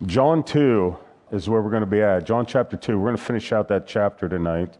John 2 is where we're going to be at. John chapter 2. We're going to finish out that chapter tonight.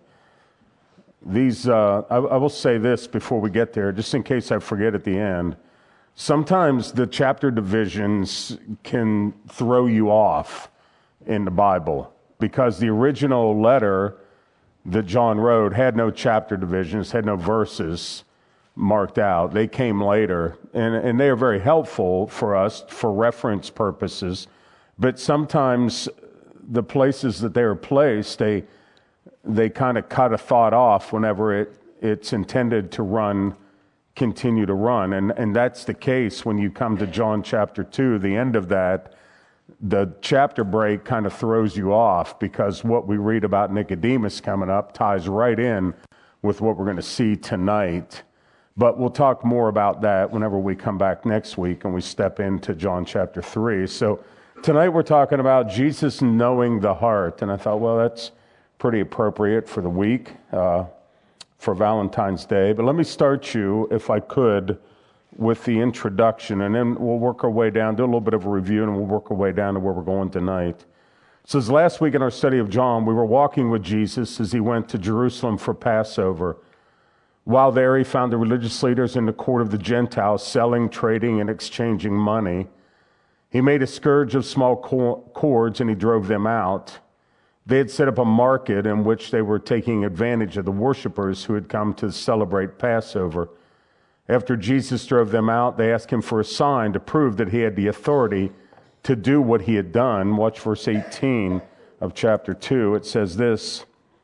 I will say this before we get there, just in case I forget at the end. Sometimes the chapter divisions can throw you off in the Bible because the original letter that John wrote had no chapter divisions, had no verses marked out. They came later, and they are very helpful for us for reference purposes. But sometimes the places that they are placed, they kind of cut a thought off whenever it's intended to continue to run. And that's the case when you come to John chapter 2, the end of that, the chapter break kind of throws you off because what we read about Nicodemus coming up ties right in with what we're going to see tonight. But we'll talk more about that whenever we come back next week and we step into John chapter 3. So tonight we're talking about Jesus knowing the heart. And I thought, well, that's pretty appropriate for the week, for Valentine's Day. But let me start you, if I could, with the introduction, and then we'll work our way down, do a little bit of a review, and we'll work our way down to where we're going tonight. It says, last week in our study of John, we were walking with Jesus as he went to Jerusalem for Passover. While there, he found the religious leaders in the court of the Gentiles selling, trading, and exchanging money. He made a scourge of small cords, and he drove them out. They had set up a market in which they were taking advantage of the worshipers who had come to celebrate Passover. After Jesus drove them out, they asked him for a sign to prove that he had the authority to do what he had done. Watch verse 18 of chapter 2. It says this,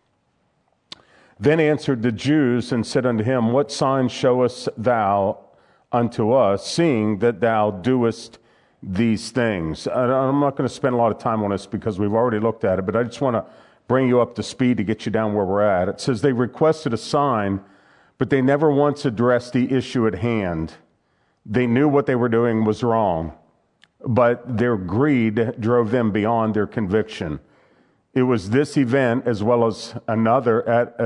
Then answered the Jews and said unto him, What sign showest thou unto us, seeing that thou doest these things? I'm not going to spend a lot of time on this because we've already looked at it, but I just want to bring you up to speed to get you down where we're at. It says they requested a sign, but they never once addressed the issue at hand. They knew what they were doing was wrong, but their greed drove them beyond their conviction. It was this event as well as another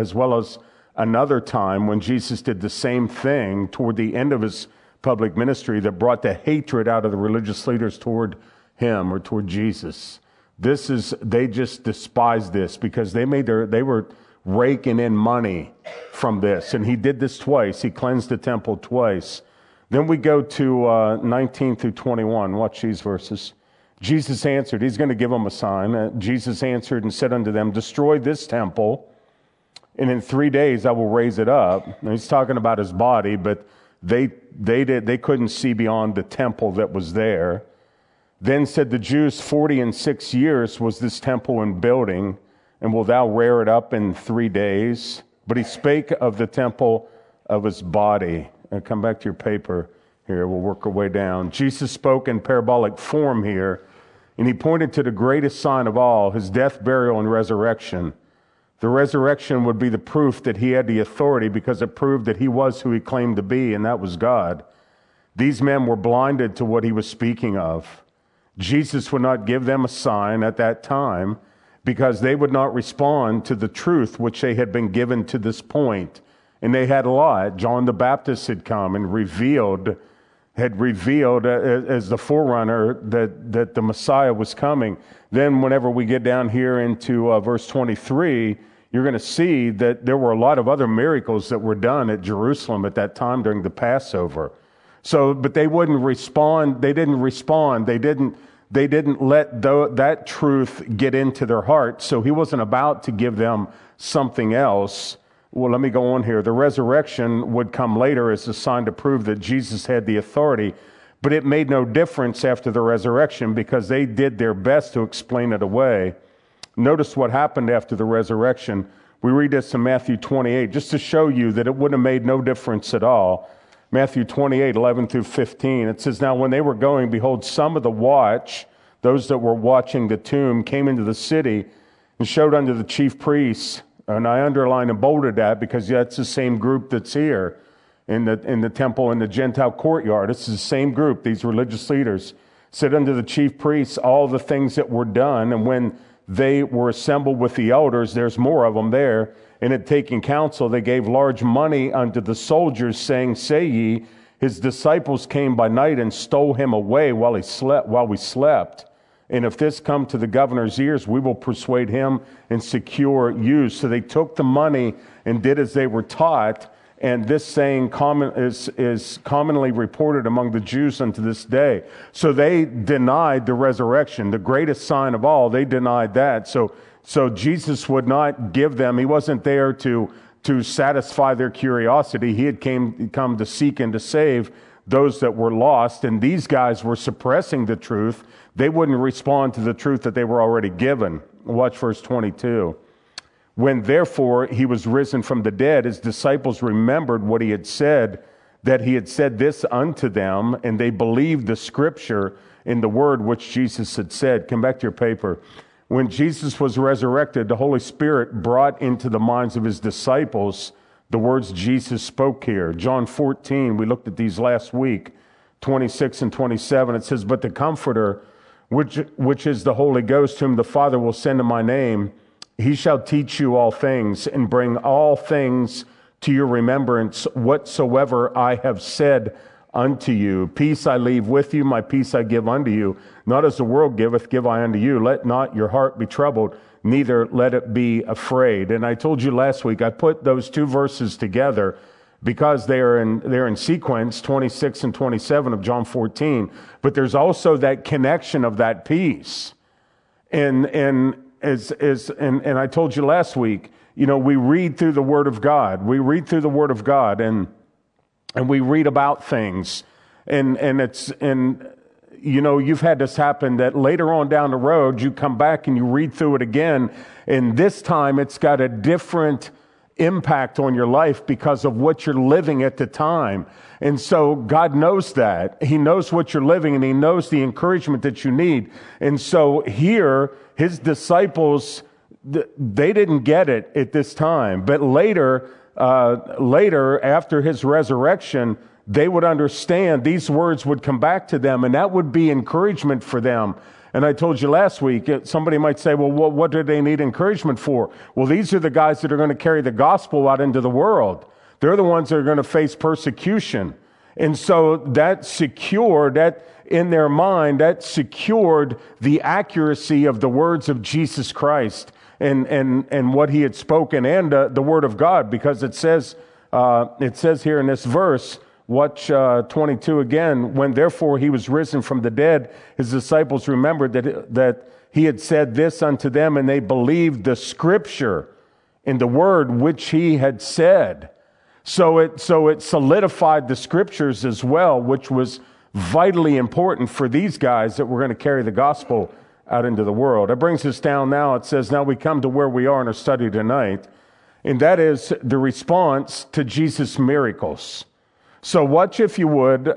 time when Jesus did the same thing toward the end of his public ministry that brought the hatred out of the religious leaders toward him or toward Jesus. They just despised this because they were raking in money from this. And he did this twice. He cleansed the temple twice. Then we go to 19 through 21. Watch these verses. Jesus answered. He's going to give them a sign. Jesus answered and said unto them, Destroy this temple, and in 3 days I will raise it up. Now, he's talking about his body, but they couldn't see beyond the temple that was there. Then said the Jews, 46 years was this temple in building, and will thou rear it up in 3 days? But he spake of the temple of his body. And come back to your paper here. We'll work our way down. Jesus spoke in parabolic form here, and he pointed to the greatest sign of all, his death, burial, and resurrection. The resurrection would be the proof that he had the authority because it proved that he was who he claimed to be, and that was God. These men were blinded to what he was speaking of. Jesus would not give them a sign at that time because they would not respond to the truth which they had been given to this point. And they had a lot. John the Baptist had come and had revealed as the forerunner that the Messiah was coming. Then whenever we get down here into verse 23, you're going to see that there were a lot of other miracles that were done at Jerusalem at that time during the Passover. But they wouldn't respond. They didn't respond. They didn't let that truth get into their heart. So he wasn't about to give them something else. Well, let me go on here. The resurrection would come later as a sign to prove that Jesus had the authority, but it made no difference after the resurrection because they did their best to explain it away. Notice what happened after the resurrection. We read this in Matthew 28, just to show you that it would have made no difference at all. Matthew 28, 11 through 15. It says, Now when they were going, behold, some of the watch, those that were watching the tomb, came into the city and showed unto the chief priests. And I underline and bolded that because that's the same group that's here in the temple in the Gentile courtyard. It's the same group, these religious leaders. Said unto the chief priests all the things that were done. And when they were assembled with the elders, there's more of them there, and had taken counsel, they gave large money unto the soldiers, saying, Say ye, his disciples came by night and stole him away while we slept. And if this come to the governor's ears, we will persuade him and secure you. So they took the money and did as they were taught. And this saying is commonly reported among the Jews unto this day. So they denied the resurrection, the greatest sign of all. They denied that. So Jesus would not give them. He wasn't there to satisfy their curiosity. He had come to seek and to save those that were lost. And these guys were suppressing the truth. They wouldn't respond to the truth that they were already given. Watch verse 22. When therefore he was risen from the dead, his disciples remembered what he had said, that he had said this unto them, and they believed the scripture in the word which Jesus had said. Come back to your paper. When Jesus was resurrected, the Holy Spirit brought into the minds of his disciples the words Jesus spoke here. John 14, we looked at these last week, 26 and 27. It says, but the Comforter, which is the Holy Ghost, whom the Father will send in my name, he shall teach you all things and bring all things to your remembrance whatsoever I have said unto you. Peace I leave with you, my peace I give unto you. Not as the world giveth, give I unto you. Let not your heart be troubled, neither let it be afraid. And I told you last week, I put those two verses together because they're in sequence, 26 and 27 of John 14. But there's also that connection of that peace. And I told you last week, we read through the Word of God. We read through the Word of God and we read about things. And you've had this happen that later on down the road, you come back and you read through it again. And this time it's got a different impact on your life because of what you're living at the time. And so God knows that. He knows what you're living and he knows the encouragement that you need. And so here, his disciples, they didn't get it at this time. But later, after his resurrection, they would understand. These words would come back to them, and that would be encouragement for them. And I told you last week, somebody might say, well, what do they need encouragement for? Well, these are the guys that are going to carry the gospel out into the world. They're the ones that are going to face persecution. And so that in their mind, that secured the accuracy of the words of Jesus Christ and what he had spoken and the word of God, because it says here in this verse, watch 22 again, when therefore he was risen from the dead, his disciples remembered that he had said this unto them, and they believed the scripture in the word which he had said. So it solidified the scriptures as well, which was vitally important for these guys that were going to carry the gospel out into the world. It brings us down now. It says, now we come to where we are in our study tonight, and that is the response to Jesus' miracles. So watch, if you would.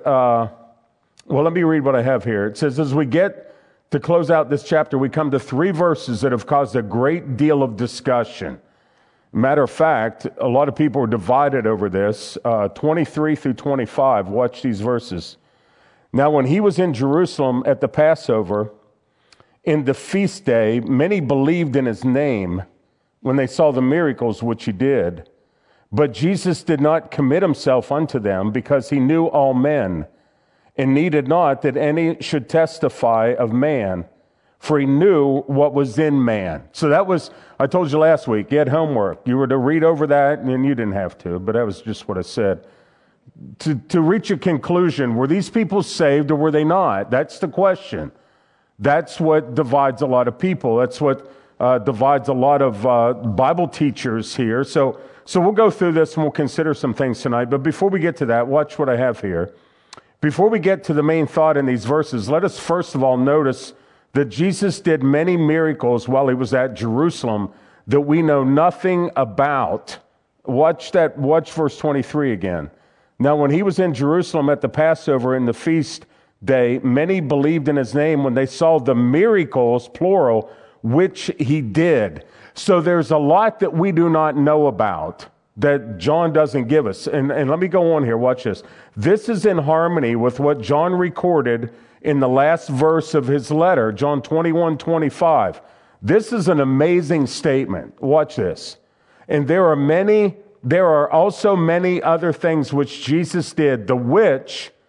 Let me read what I have here. It says, as we get to close out this chapter, we come to 3 verses that have caused a great deal of discussion. Matter of fact, a lot of people are divided over this. 23 through 25, watch these verses. Now, when he was in Jerusalem at the Passover, in the feast day, many believed in his name when they saw the miracles which he did. But Jesus did not commit himself unto them, because he knew all men, and needed not that any should testify of man, for he knew what was in man. So that was, I told you last week, you had homework. You were to read over that, and you didn't have to, but that was just what I said. To reach a conclusion, were these people saved or were they not? That's the question. That's what divides a lot of people. That's what divides a lot of Bible teachers here. So we'll go through this and we'll consider some things tonight. But before we get to that, watch what I have here. Before we get to the main thought in these verses, let us first of all notice that Jesus did many miracles while he was at Jerusalem that we know nothing about. Watch verse 23 again. Now, when he was in Jerusalem at the Passover in the feast day, many believed in his name when they saw the miracles, plural, which he did. So there's a lot that we do not know about that John doesn't give us. And let me go on here. Watch this. This is in harmony with what John recorded in the last verse of his letter, John 21:25. This is an amazing statement. Watch this. And there are also many other things which Jesus did, the which,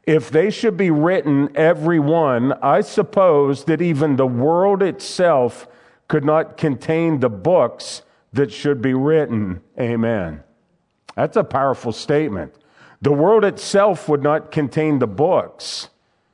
If they should be written, every one, I suppose that even the world itself could not contain the books that should be written. Amen. That's a powerful statement. The world itself would not contain the books.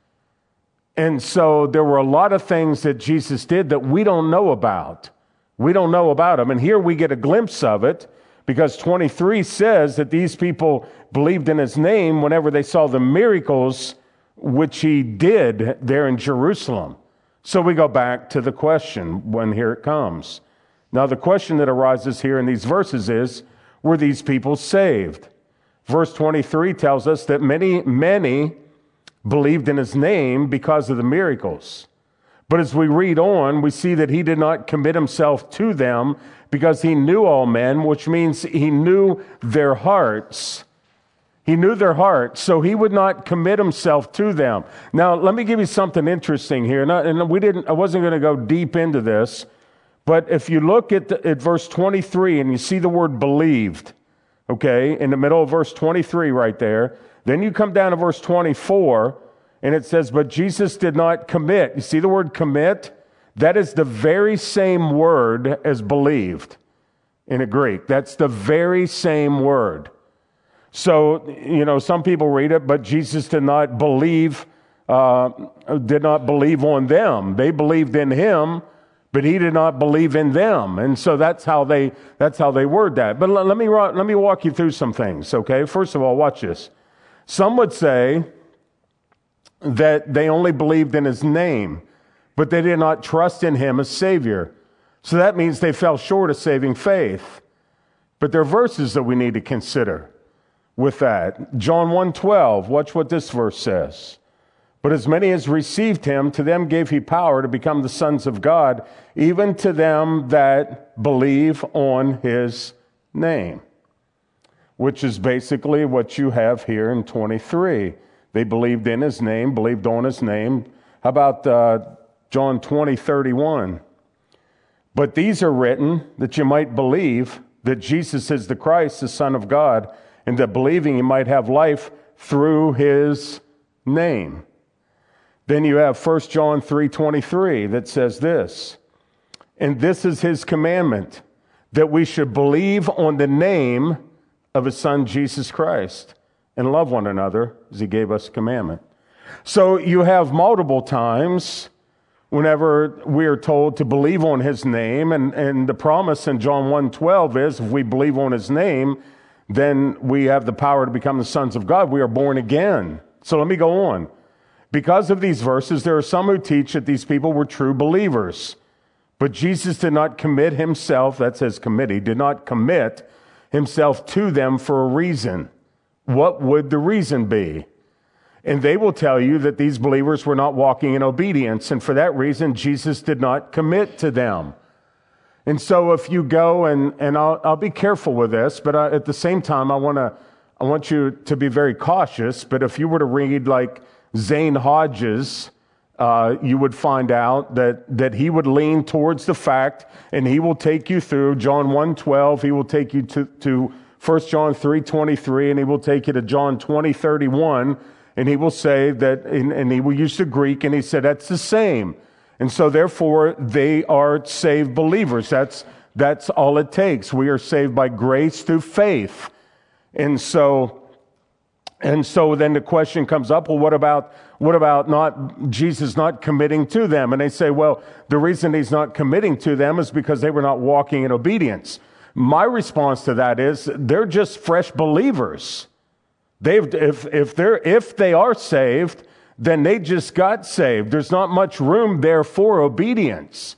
And so there were a lot of things that Jesus did that we don't know about. We don't know about him. And here we get a glimpse of it because 23 says that these people believed in his name whenever they saw the miracles which he did there in Jerusalem. So we go back to the question when here it comes. Now the question that arises here in these verses is, were these people saved? Verse 23 tells us that many believed in his name because of the miracles. But as we read on, we see that he did not commit himself to them because he knew all men, which means he knew their hearts. He knew their hearts, so he would not commit himself to them. Now, let me give you something interesting here. I wasn't going to go deep into this, but if you look at verse 23 and you see the word believed, okay, in the middle of verse 23 right there, then you come down to verse 24, and it says, but Jesus did not commit. You see the word commit? That is the very same word as believed in the Greek. That's the very same word. So, some people read it, but Jesus did not believe on them. They believed in him, but he did not believe in them. And so that's how they word that. But let me walk you through some things, okay? First of all, watch this. Some would say that they only believed in his name, but they did not trust in him as Savior. So that means they fell short of saving faith. But there are verses that we need to consider with that. John 1:12, watch what this verse says. But as many as received him, to them gave he power to become the sons of God, even to them that believe on his name. Which is basically what you have here in 23. They believed in his name, believed on his name. How about John 20:31? But these are written that you might believe that Jesus is the Christ, the Son of God, and that believing you might have life through his name. Then you have 1 John 3:23 that says this, and this is his commandment, that we should believe on the name of his Son, Jesus Christ, and love one another as he gave us a commandment. So you have multiple times whenever we are told to believe on his name, and the promise in John 1:12 is if we believe on his name, then we have the power to become the sons of God. We are born again. So let me go on. Because of these verses, there are some who teach that these people were true believers. But Jesus did not commit himself, that says committee, did not commit himself to them for a reason. What would the reason be? And they will tell you that these believers were not walking in obedience, and for that reason, Jesus did not commit to them. And so if you go, and I'll be careful with this, but at the same time, I want you to be very cautious, but if you were to read like Zane Hodges, you would find out that he would lean towards the fact, and he will take you through John 1:12, he will take you to 1 John 3:23, and he will take you to John 20:31, and he will say that, and he will use the Greek, and he said that's the same. And so therefore, they are saved believers. That's all it takes. We are saved by grace through faith. And so then the question comes up, well, what about not Jesus not committing to them? And they say, well, the reason he's not committing to them is because they were not walking in obedience. My response to that is they're just fresh believers. If they are saved, then they just got saved. There's not much room there for obedience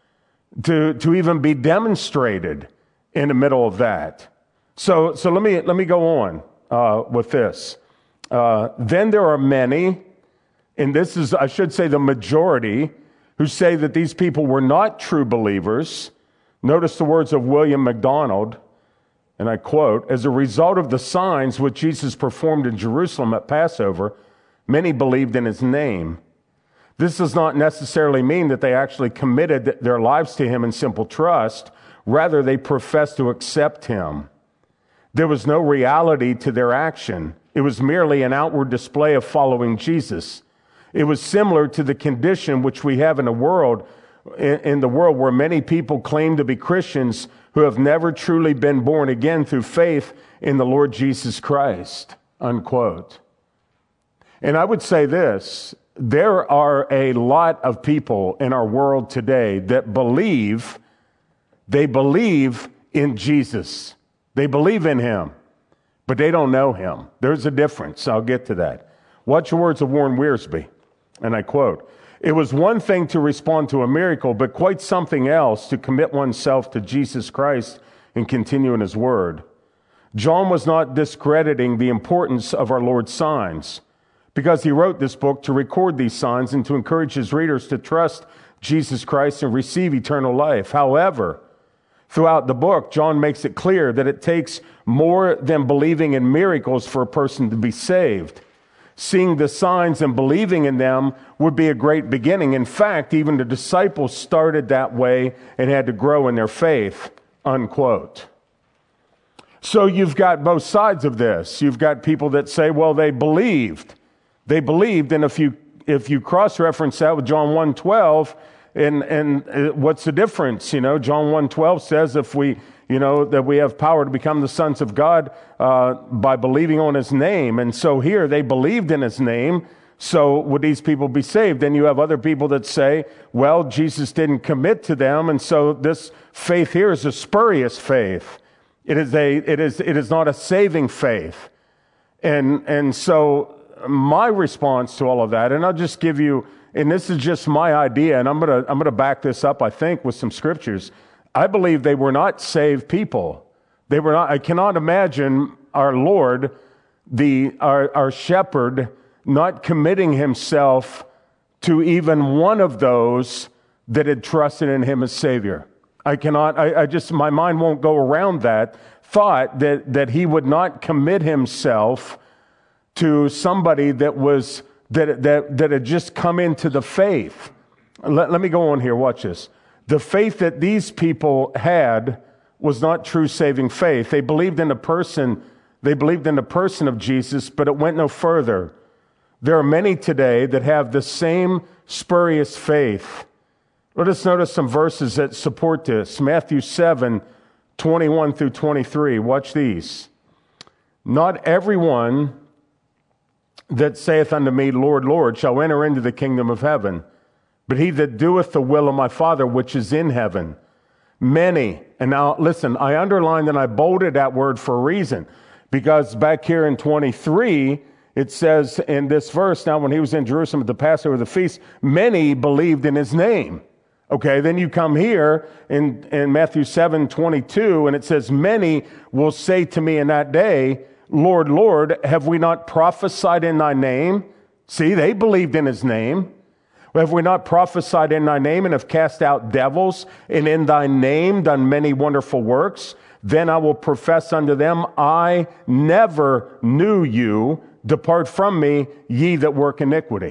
to even be demonstrated in the middle of that. So let me go on with this. Then there are many, and this is, I should say, the majority, who say that these people were not true believers. Notice the words of William MacDonald, and I quote, as a result of the signs which Jesus performed in Jerusalem at Passover, many believed in his name. This does not necessarily mean that they actually committed their lives to him in simple trust. Rather, they professed to accept him. There was no reality to their action. It was merely an outward display of following Jesus. It was similar to the condition which we have in the world where many people claim to be Christians who have never truly been born again through faith in the Lord Jesus Christ, unquote. And I would say this, there are a lot of people in our world today that believe in Jesus. They believe in him, but they don't know him. There's a difference. I'll get to that. Watch the words of Warren Wiersbe, and I quote, "It was one thing to respond to a miracle, but quite something else to commit oneself to Jesus Christ and continue in his word." John was not discrediting the importance of our Lord's signs, because he wrote this book to record these signs and to encourage his readers to trust Jesus Christ and receive eternal life. However, throughout the book, John makes it clear that it takes more than believing in miracles for a person to be saved. Seeing the signs and believing in them would be a great beginning. In fact, even the disciples started that way and had to grow in their faith, unquote. So you've got both sides of this. You've got people that say, well, they believed. They believed, and if you cross-reference that with John 1:12, and what's the difference? John 1:12 says that we have power to become the sons of God by believing on his name. And so here they believed in his name. So would these people be saved? Then you have other people that say, well, Jesus didn't commit to them. And so this faith here is a spurious faith. It is not a saving faith. And so my response to all of that, and I'll just give you, and this is just my idea, and I'm gonna back this up, I think, with some scriptures. I believe they were not saved people. They were not. I cannot imagine our Lord, our shepherd, not committing himself to even one of those that had trusted in him as Savior. I cannot. My mind won't go around that thought that he would not commit himself to somebody that had just come into the faith. Let me go on here. Watch this. The faith that these people had was not true saving faith. They believed in the person of Jesus, but it went no further. There are many today that have the same spurious faith. Let us notice some verses that support this. Matthew 7:21 through 23. Watch these. "Not everyone that saith unto me, Lord, Lord, shall enter into the kingdom of heaven, but he that doeth the will of my Father which is in heaven. Many," and now listen, I underlined and I bolded that word for a reason, because back here in 23, it says in this verse, "Now when he was in Jerusalem at the Passover, the feast, many believed in his name." Okay, then you come here in Matthew 7:22, and it says, "Many will say to me in that day, Lord, Lord, have we not prophesied in thy name?" See, they believed in his name. "Have we not prophesied in thy name and have cast out devils and in thy name done many wonderful works? Then I will profess unto them, I never knew you. Depart from me, ye that work iniquity."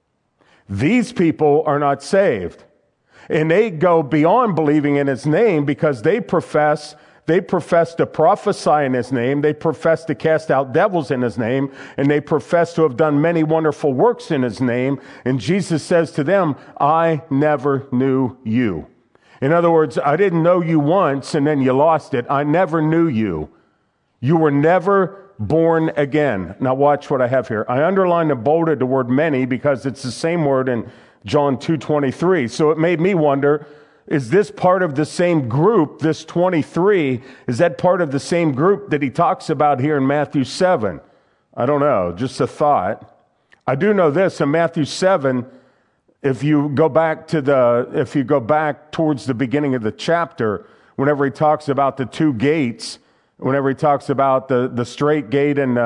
These people are not saved. And they go beyond believing in his name because they profess to prophesy in his name, they profess to cast out devils in his name, and they profess to have done many wonderful works in his name. And Jesus says to them, I never knew you. In other words, I didn't know you once and then you lost it. I never knew you. You were never born again. Now watch what I have here. I underlined and bolded the word many because it's the same word in John 2:23. So it made me wonder, is this part of the same group, this 23, is that part of the same group that he talks about here in Matthew 7? I don't know, just a thought. I do know this, in Matthew 7, if you go back towards the beginning of the chapter, whenever he talks about the two gates, whenever he talks about the straight gate and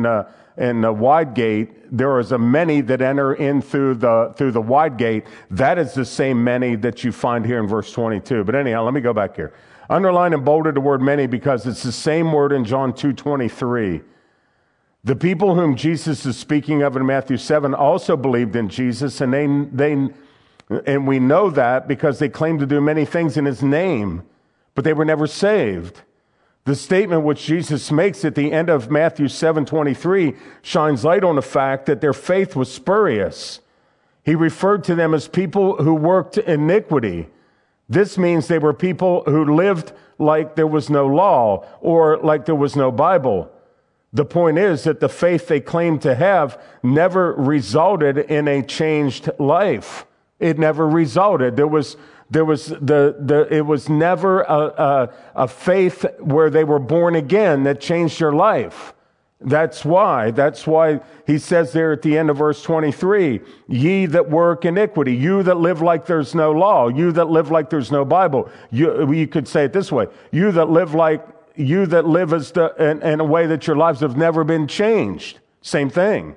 the wide gate, there is a many that enter in through the wide gate. That is the same many that you find here in verse 22. But anyhow, let me go back here. Underline and bolded the word many because it's the same word in John 2:23. The people whom Jesus is speaking of in Matthew 7 also believed in Jesus, and we know that because they claimed to do many things in his name, but they were never saved. The statement which Jesus makes at the end of Matthew 7:23 shines light on the fact that their faith was spurious. He referred to them as people who worked iniquity. This means they were people who lived like there was no law or like there was no Bible. The point is that the faith they claimed to have never resulted in a changed life. It never resulted. It was never a faith where they were born again that changed their life. That's why he says there at the end of verse 23, ye that work iniquity, you that live like there's no law, you that live like there's no Bible. You could say it this way, you that live in a way that your lives have never been changed. Same thing.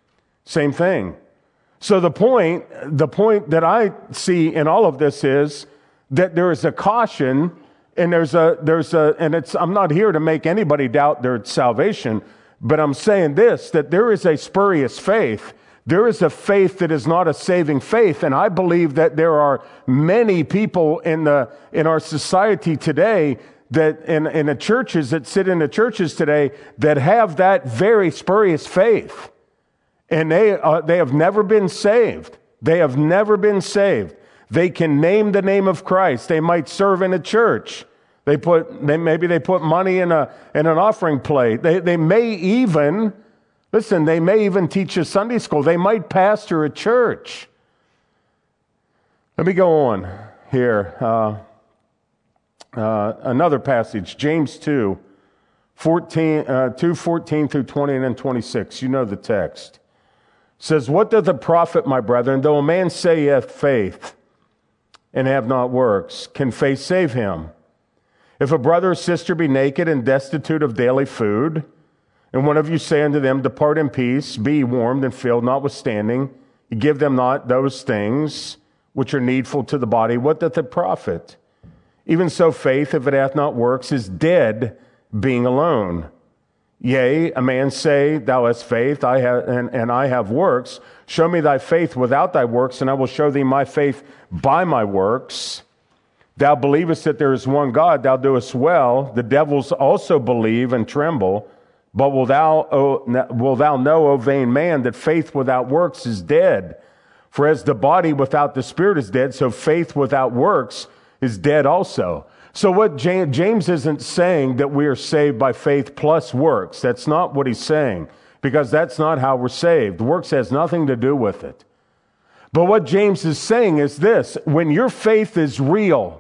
So the point that I see in all of this is that there is a caution, and I'm not here to make anybody doubt their salvation, but I'm saying this, that there is a spurious faith. There is a faith that is not a saving faith, and I believe that there are many people in our society today that in the churches that sit in the churches today that have that very spurious faith. And they have never been saved. They have never been saved. They can name the name of Christ. They might serve in a church. Maybe they put money in an offering plate. They may even teach a Sunday school. They might pastor a church. Let me go on here. Another passage, James 2:14 through 20 and then 26. You know the text. Says, what doth it profit, my brethren, though a man say he hath faith and have not works? Can faith save him? If a brother or sister be naked and destitute of daily food, and one of you say unto them, depart in peace, be warmed and filled, notwithstanding, you give them not those things which are needful to the body, what doth it profit? Even so faith, if it hath not works, is dead, being alone. Yea, a man say, thou hast faith, I have works. Show me thy faith without thy works, and I will show thee my faith by my works. Thou believest that there is one God, thou doest well. The devils also believe and tremble. But will thou know, O vain man, that faith without works is dead? For as the body without the spirit is dead, so faith without works is dead also. So what James isn't saying that we are saved by faith plus works. That's not what he's saying, because that's not how we're saved. Works has nothing to do with it. But what James is saying is this: when your faith is real,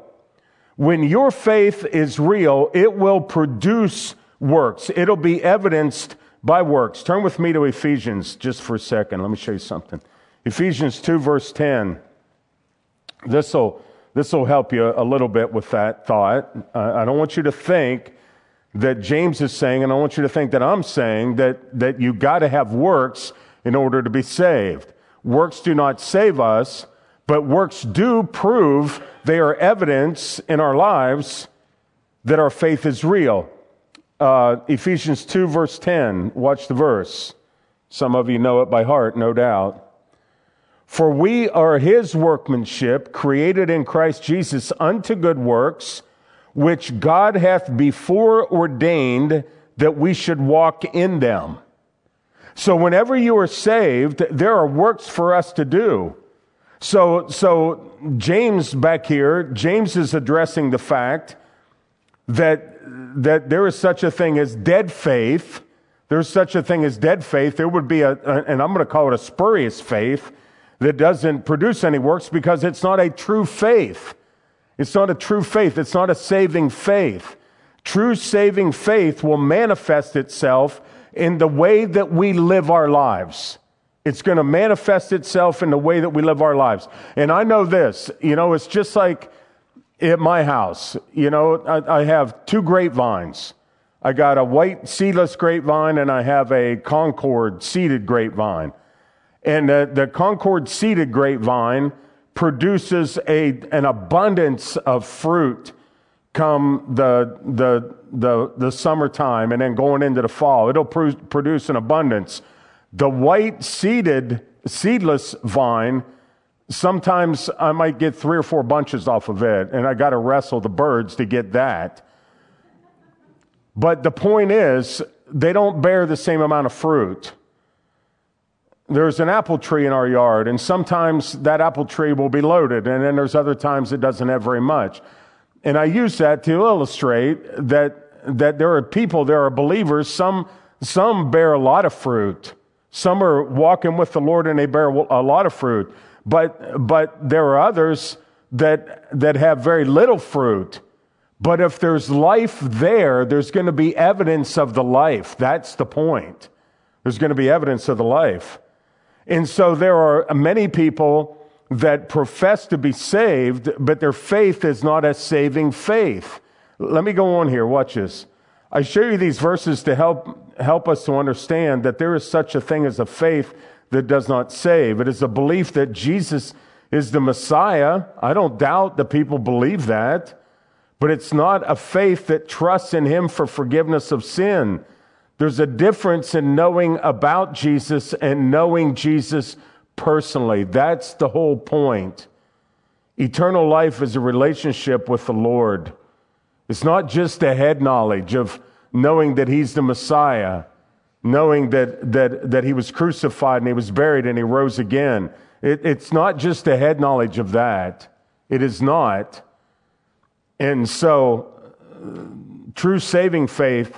it will produce works. It'll be evidenced by works. Turn with me to Ephesians just for a second. Let me show you something. Ephesians 2 verse 10. This will help you a little bit with that thought. I don't want you to think that James is saying, and I want you to think that I'm saying, that you got to have works in order to be saved. Works do not save us, but works do prove, they are evidence in our lives that our faith is real. Ephesians 2 verse 10, watch the verse. Some of you know it by heart, no doubt. For we are his workmanship, created in Christ Jesus unto good works, which God hath before ordained that we should walk in them. So whenever you are saved, there are works for us to do. So James back here, James is addressing the fact that there is such a thing as dead faith. There's such a thing as dead faith. There would be and I'm going to call it a spurious faith, that doesn't produce any works because it's not a true faith. It's not a true faith. It's not a saving faith. True saving faith will manifest itself in the way that we live our lives. It's going to manifest itself in the way that we live our lives. And I know this, it's just like at my house. I have 2 grapevines. I got a white seedless grapevine and I have a Concord seeded grapevine. And the Concord seeded grapevine produces an abundance of fruit come the summertime and then going into the fall. It'll produce an abundance. The white seedless vine, sometimes I might get 3 or 4 bunches off of it, and I got to wrestle the birds to get that. But the point is, they don't bear the same amount of fruit. There's an apple tree in our yard, and sometimes that apple tree will be loaded, and then there's other times it doesn't have very much. And I use that to illustrate that there are people, there are believers, some bear a lot of fruit. Some are walking with the Lord and they bear a lot of fruit. But there are others that have very little fruit. But if there's life there, there's going to be evidence of the life. That's the point. There's going to be evidence of the life. And so there are many people that profess to be saved, but their faith is not a saving faith. Let me go on here. Watch this. I show you these verses to help us to understand that there is such a thing as a faith that does not save. It is a belief that Jesus is the Messiah. I don't doubt that people believe that, but it's not a faith that trusts in him for forgiveness of sin. There's a difference in knowing about Jesus and knowing Jesus personally. That's the whole point. Eternal life is a relationship with the Lord. It's not just a head knowledge of knowing that he's the Messiah, knowing that he was crucified and he was buried and he rose again. It's not just a head knowledge of that. It is not. And so true saving faith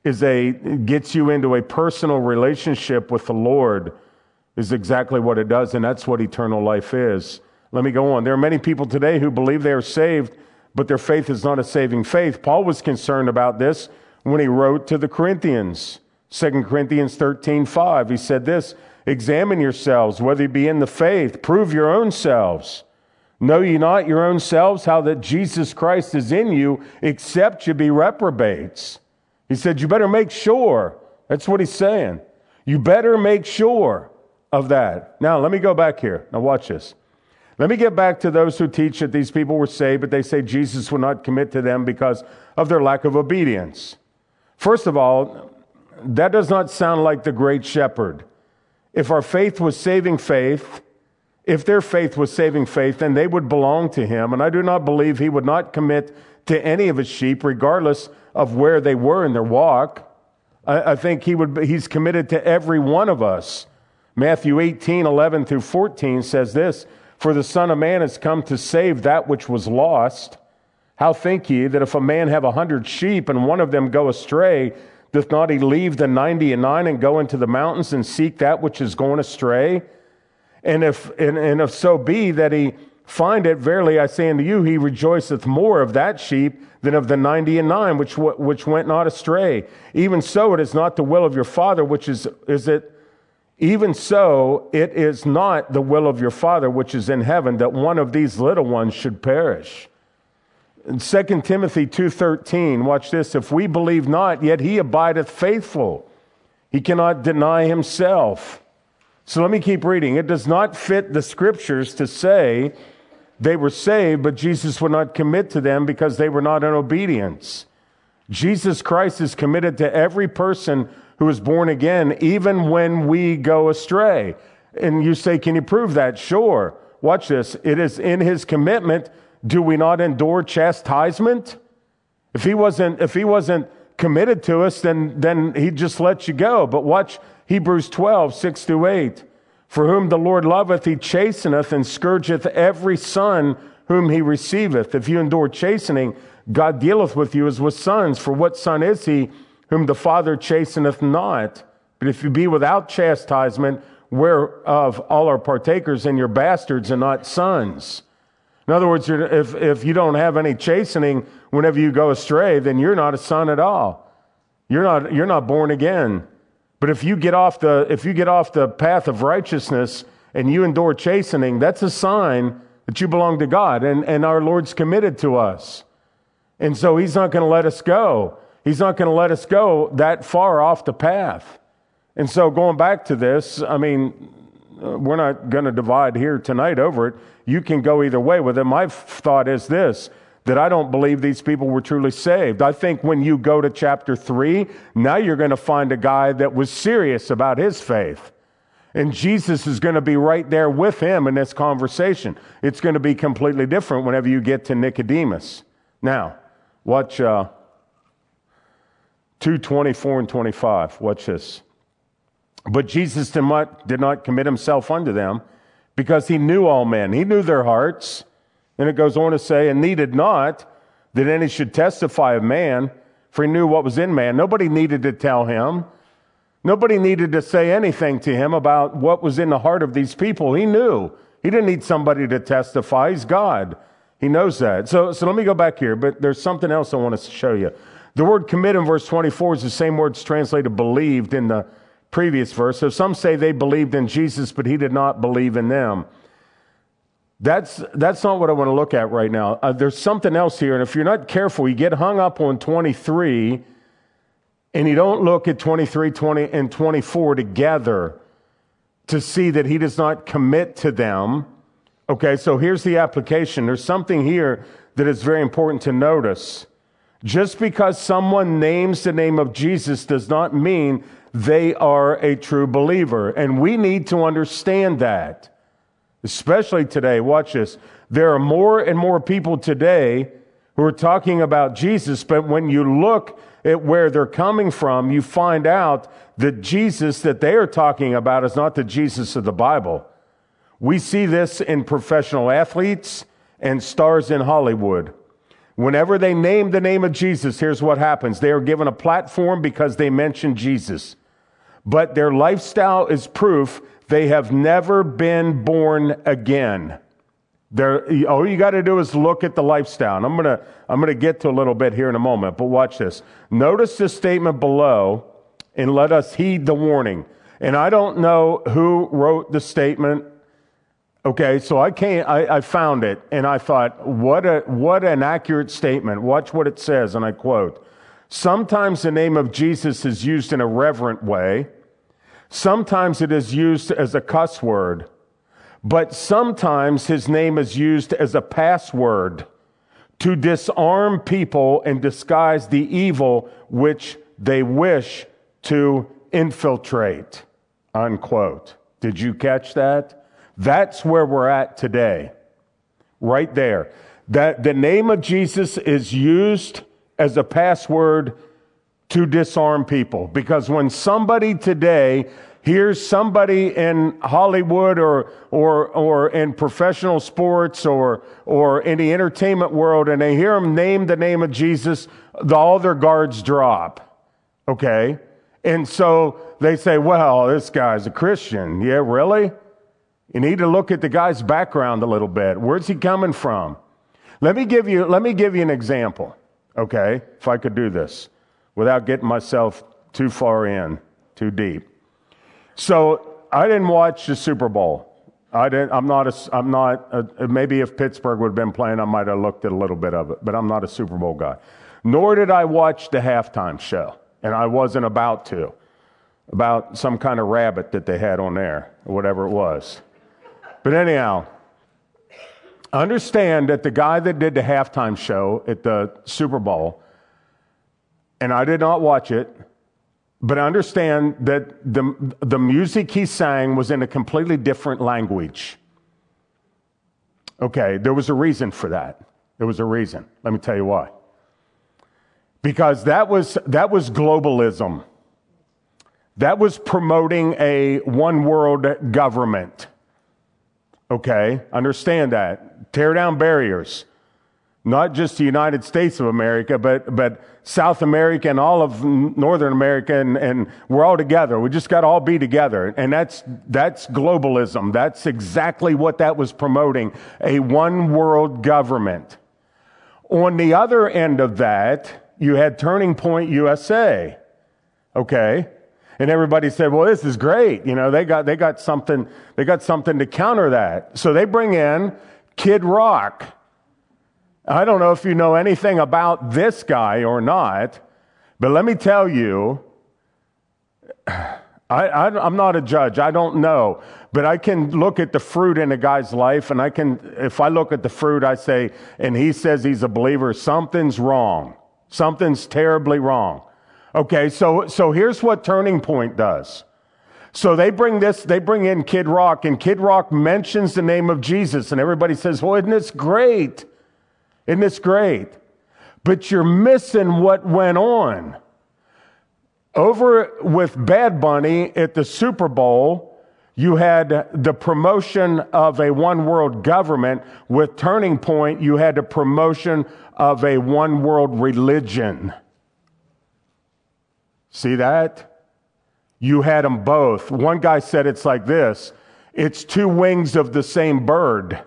gets you into a personal relationship with the Lord, is exactly what it does, and that's what eternal life is. Let me go on. There are many people today who believe they are saved, but their faith is not a saving faith. Paul was concerned about this when he wrote to the Corinthians. 2 Corinthians 13:5, he said this, "Examine yourselves, whether you be in the faith. Prove your own selves. Know ye not your own selves how that Jesus Christ is in you, except you be reprobates." He said, you better make sure. That's what he's saying. You better make sure of that. Now, let me go back here. Now, watch this. Let me get back to those who teach that these people were saved, but they say Jesus would not commit to them because of their lack of obedience. First of all, that does not sound like the great shepherd. If our faith was saving faith, if their faith was saving faith, then they would belong to him. And I do not believe he would not commit to any of his sheep, regardless of where they were in their walk. I think he's committed to every one of us. Matthew 18:11 through 14 says this, "For the Son of Man has come to save that which was lost. How think ye that if a man have 100 sheep and one of them go astray, doth not he leave the 99 and go into the mountains and seek that which is gone astray? And if so be that he find it, verily I say unto you, he rejoiceth more of that sheep than of the 99 which went not astray. Even so, it is not the will of your Father which is it. Even so, it is not the will of your Father which is in heaven that one of these little ones should perish." In 2 Timothy 2:13, watch this. "If we believe not, yet he abideth faithful. He cannot deny himself." So let me keep reading. It does not fit the scriptures to say they were saved, but Jesus would not commit to them because they were not in obedience. Jesus Christ is committed to every person who is born again, even when we go astray. And you say, can you prove that? Sure. Watch this. It is in his commitment. Do we not endure chastisement? If he wasn't committed to us, then he'd just let you go. But watch Hebrews 12:6-8. "For whom the Lord loveth, he chasteneth and scourgeth every son whom he receiveth. If you endure chastening, God dealeth with you as with sons. For what son is he whom the Father chasteneth not? But if you be without chastisement, whereof all are partakers, and you're bastards and not sons." In other words, if you don't have any chastening whenever you go astray, then you're not a son at all. You're not born again. But if you get off the path of righteousness and you endure chastening, that's a sign that you belong to God, and our Lord's committed to us. And so he's not going to let us go. He's not going to let us go that far off the path. And so going back to this, I mean, we're not going to divide here tonight over it. You can go either way with it. My thought is this, that I don't believe these people were truly saved. I think when you go to chapter 3, now you're going to find a guy that was serious about his faith. And Jesus is going to be right there with him in this conversation. It's going to be completely different whenever you get to Nicodemus. Now, watch 2:24 and 25. Watch this. But Jesus did not commit himself unto them, because he knew all men. He knew their hearts. And it goes on to say, and needed not that any should testify of man, for he knew what was in man. Nobody needed to tell him. Nobody needed to say anything to him about what was in the heart of these people. He knew. He didn't need somebody to testify. He's God. He knows that. So let me go back here, but there's something else I want to show you. The word commit in verse 24 is the same word translated believed in the previous verse. So some say they believed in Jesus, but he did not believe in them. That's not what I want to look at right now. There's something else here, and if you're not careful, you get hung up on 23, and you don't look at 23, 20, and 24 together to see that he does not commit to them. Okay, so here's the application. There's something here that is very important to notice. Just because someone names the name of Jesus does not mean they are a true believer. And we need to understand that. Especially today. Watch this. There are more and more people today who are talking about Jesus, but when you look at where they're coming from, you find out that Jesus that they are talking about is not the Jesus of the Bible. We see this in professional athletes and stars in Hollywood. Whenever they name the name of Jesus, here's what happens. They are given a platform because they mention Jesus. But their lifestyle is proof they have never been born again. All you got to do is look at the lifestyle. And I'm gonna get to a little bit here in a moment, but watch this. Notice the statement below, and let us heed the warning. And I don't know who wrote the statement. Okay, so I found it, and I thought, what an accurate statement. Watch what it says, and I quote, "Sometimes the name of Jesus is used in a reverent way. Sometimes it is used as a cuss word. But sometimes his name is used as a password to disarm people and disguise the evil which they wish to infiltrate." Unquote. Did you catch that? That's where we're at today. Right there. That the name of Jesus is used as a password to disarm people. Because when somebody today hears somebody in Hollywood or in professional sports or in the entertainment world, and they hear them name the name of Jesus, all their guards drop. Okay? And so they say, well, this guy's a Christian. Yeah, really? You need to look at the guy's background a little bit. Where's he coming from? Let me give you an example. Okay? If I could do this without getting myself too far in, too deep. So I didn't watch the Super Bowl. Maybe if Pittsburgh would have been playing, I might have looked at a little bit of it, but I'm not a Super Bowl guy. Nor did I watch the halftime show, and I wasn't about some kind of rabbit that they had on there, or whatever it was. But anyhow, understand that the guy that did the halftime show at the Super Bowl, and I did not watch it, but understand that the music he sang was in a completely different language. Okay, there was a reason for that. There was a reason. Let me tell you why. Because that was globalism. That was promoting a one world government. Okay, understand that. Tear down barriers. Not just the United States of America, but South America and all of Northern America, and we're all together. We just got to all be together. And that's globalism. That's exactly what that was promoting, a one world government. On the other end of that, you had Turning Point USA. Okay? And everybody said, well, this is great. You know, they got something to counter that. So they bring in Kid Rock. I don't know if you know anything about this guy or not, but let me tell you, I'm not a judge. I don't know, but I can look at the fruit in a guy's life, and if I look at the fruit, I say, and he says he's a believer, something's wrong. Something's terribly wrong. Okay, so here's what Turning Point does. So they bring in Kid Rock, and Kid Rock mentions the name of Jesus, and everybody says, well, isn't this great? Isn't this great? But you're missing what went on. Over with Bad Bunny at the Super Bowl, you had the promotion of a one world government. With Turning Point, you had the promotion of a one world religion. See that? You had them both. One guy said it's like this: it's two wings of the same bird.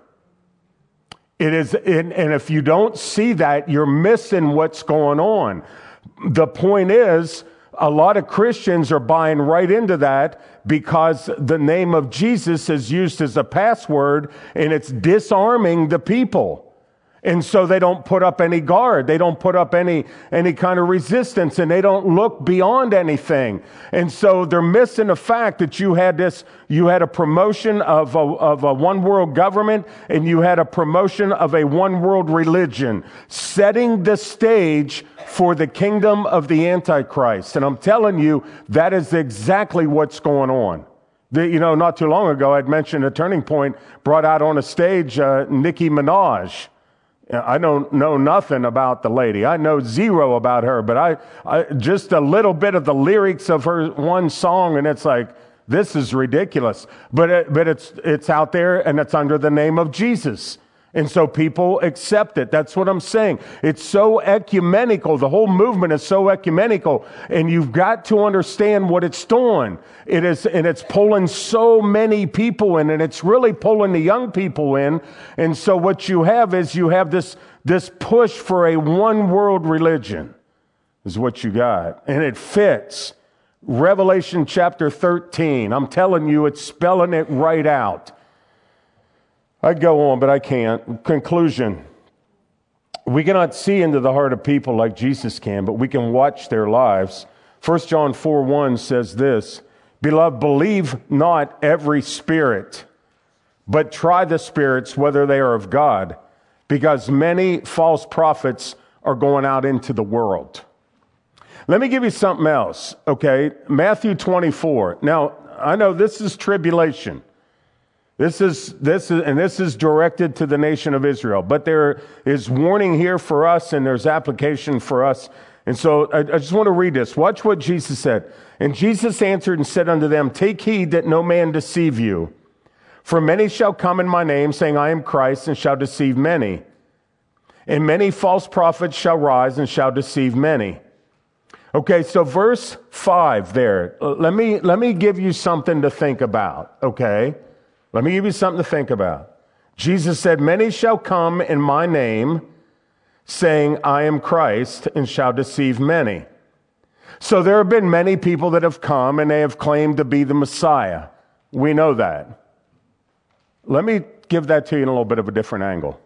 It is, and if you don't see that, you're missing what's going on. The point is, a lot of Christians are buying right into that because the name of Jesus is used as a password and it's disarming the people. And so they don't put up any guard. They don't put up any kind of resistance, and they don't look beyond anything. And so they're missing the fact that you had a promotion of a one world government, and you had a promotion of a one world religion, setting the stage for the kingdom of the Antichrist. And I'm telling you, that is exactly what's going on. Not too long ago, I'd mentioned a Turning Point brought out on a stage Nicki Minaj. I don't know nothing about the lady. I know zero about her, but I just a little bit of the lyrics of her one song, and it's like, this is ridiculous. But it's out there, and it's under the name of Jesus. And so people accept it. That's what I'm saying. It's so ecumenical. The whole movement is so ecumenical. And you've got to understand what it's doing. And it's pulling so many people in, and it's really pulling the young people in. And so what you have this push for a one world religion is what you got. And it fits. Revelation chapter 13. I'm telling you, it's spelling it right out. I'd go on, but I can't. Conclusion. We cannot see into the heart of people like Jesus can, but we can watch their lives. 1 John 4:1 says this: Beloved, believe not every spirit, but try the spirits whether they are of God, because many false prophets are going out into the world. Let me give you something else, okay? Matthew 24. Now, I know this is tribulation. This is directed to the nation of Israel, but there is warning here for us, and there's application for us. And so I just want to read this. Watch what Jesus said. And Jesus answered and said unto them, Take heed that no man deceive you. For many shall come in my name, saying, I am Christ, and shall deceive many. And many false prophets shall rise and shall deceive many. Okay, so verse 5 there. Let me give you something to think about, okay? Let me give you something to think about. Jesus said, Many shall come in my name, saying, I am Christ, and shall deceive many. So there have been many people that have come, and they have claimed to be the Messiah. We know that. Let me give that to you in a little bit of a different angle.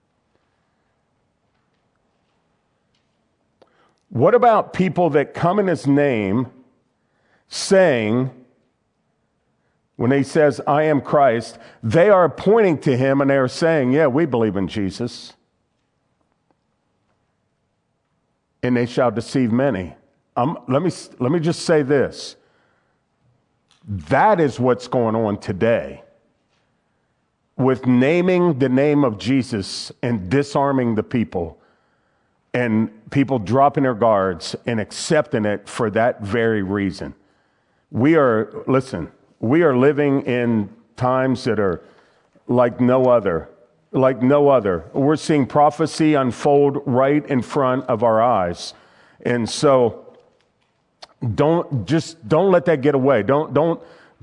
What about people that come in his name, saying, when he says, I am Christ, they are pointing to him and they are saying, yeah, we believe in Jesus. And they shall deceive many. Let me just say this. That is what's going on today with naming the name of Jesus and disarming the people, and people dropping their guards and accepting it for that very reason. We are living in times that are like no other. We're seeing prophecy unfold right in front of our eyes. And so don't let that get away. Don't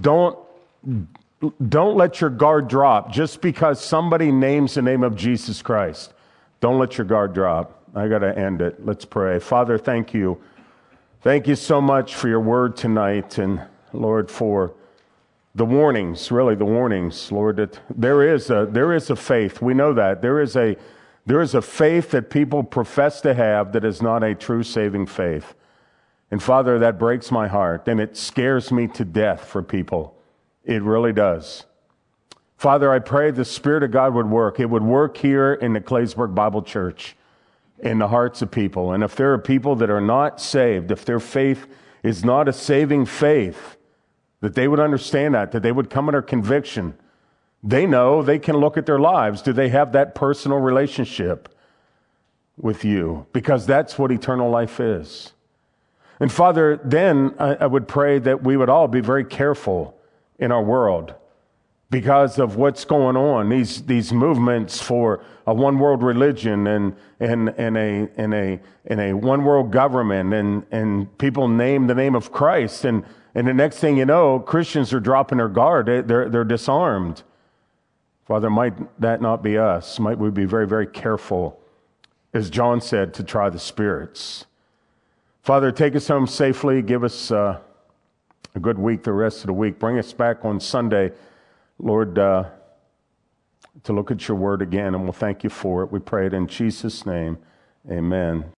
let your guard drop just because somebody names the name of Jesus Christ. Don't let your guard drop. I got to end it. Let's pray. Father, thank you. Thank you so much for your word tonight, and Lord, for the warnings, Lord, that there is a faith. We know that. There is a faith that people profess to have that is not a true saving faith. And Father, that breaks my heart, and it scares me to death for people. It really does. Father, I pray the Spirit of God would work. It would work here in the Claysburg Bible Church in the hearts of people. And if there are people that are not saved, if their faith is not a saving faith, that they would understand that they would come under conviction. They know they can look at their lives. Do they have that personal relationship with you? Because that's what eternal life is. And Father, then I would pray that we would all be very careful in our world because of what's going on, these movements for a one world religion and a one world government, and people name the name of Christ, and the next thing you know, Christians are dropping their guard. They're disarmed. Father, might that not be us? Might we be very, very careful, as John said, to try the spirits? Father, take us home safely. Give us a good week the rest of the week. Bring us back on Sunday, Lord, to look at your word again, and we'll thank you for it. We pray it in Jesus' name. Amen.